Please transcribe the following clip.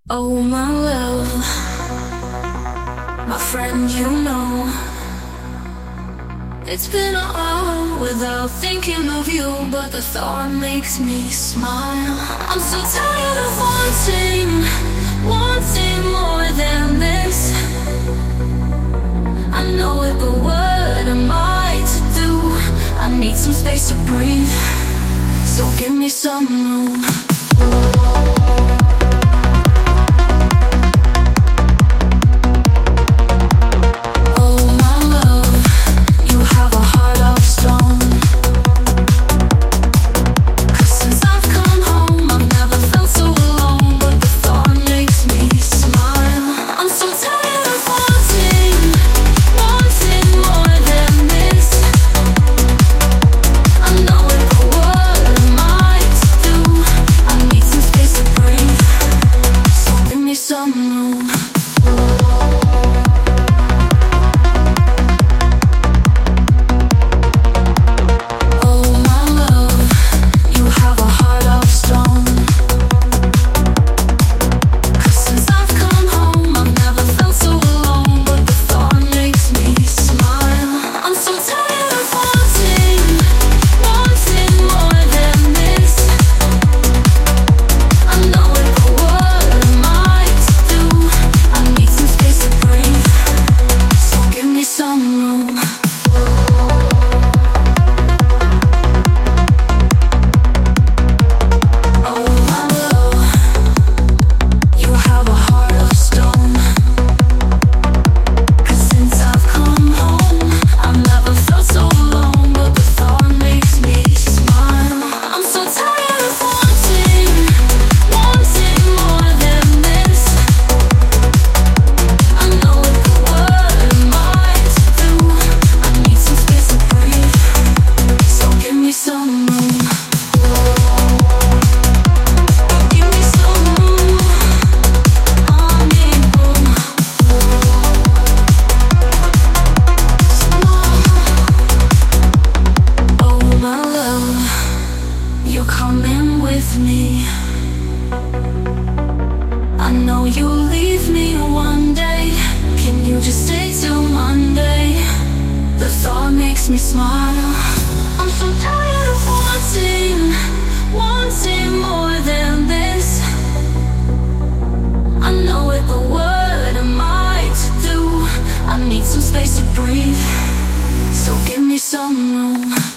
Oh, my love, my friend, you know, it's been a while without thinking of you, but the thought makes me smile. I'm so tired of wanting more than this. I know it, but what am I to do? I need some space to breathe, so give me some room. Coming with me, I know you'll leave me one day. Can you just stay till Monday? The thought makes me smile. I'm so tired of wanting more than this. I know it, but what am I to do? I need some space to breathe, so give me some room.